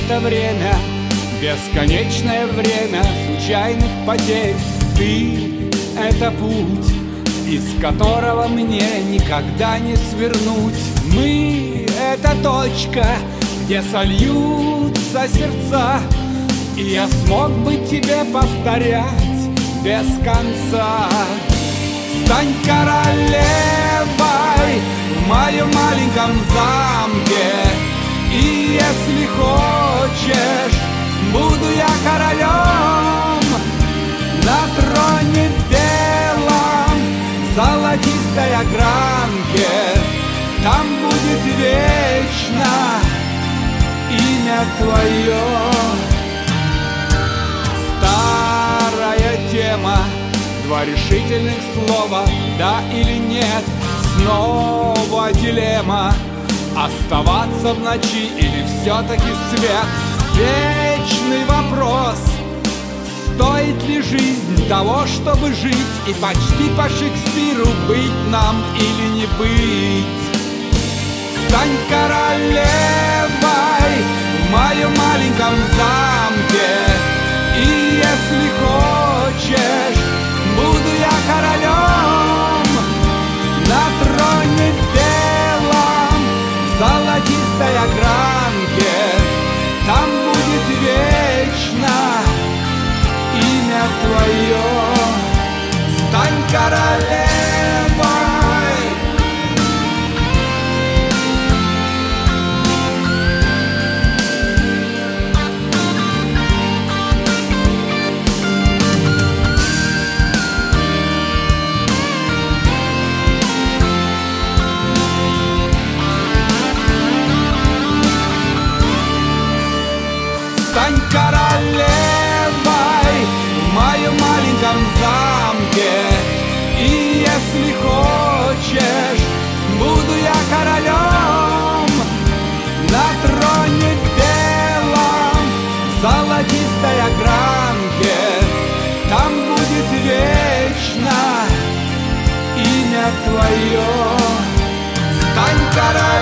это время, бесконечное время случайных потерь. Ты — это путь, из которого мне никогда не свернуть. Мы — это точка, где сольются сердца, и я смог бы тебе повторять без конца. Стань королевой в моем маленьком замке, и если хочешь, буду я королем на троне белом, золотистой огранке. Там будет вечно имя твое. Старая тема, два решительных слова, да или нет. Снова дилемма, оставаться в ночи или все-таки свет. Вечный вопрос, стоит ли жизнь того, чтобы жить, и почти по Шекспиру быть нам или не быть. Стань королевой в моем маленьком замке, и если хочешь, буду я королем на троне белом, золотистой огранке. Там будет вечно имя твое. Стань королевой. Стань королевой в моем маленьком замке, и если хочешь, буду я королем на троне белом, золотистой огранке. Там будет вечно имя твое. Стань королевой.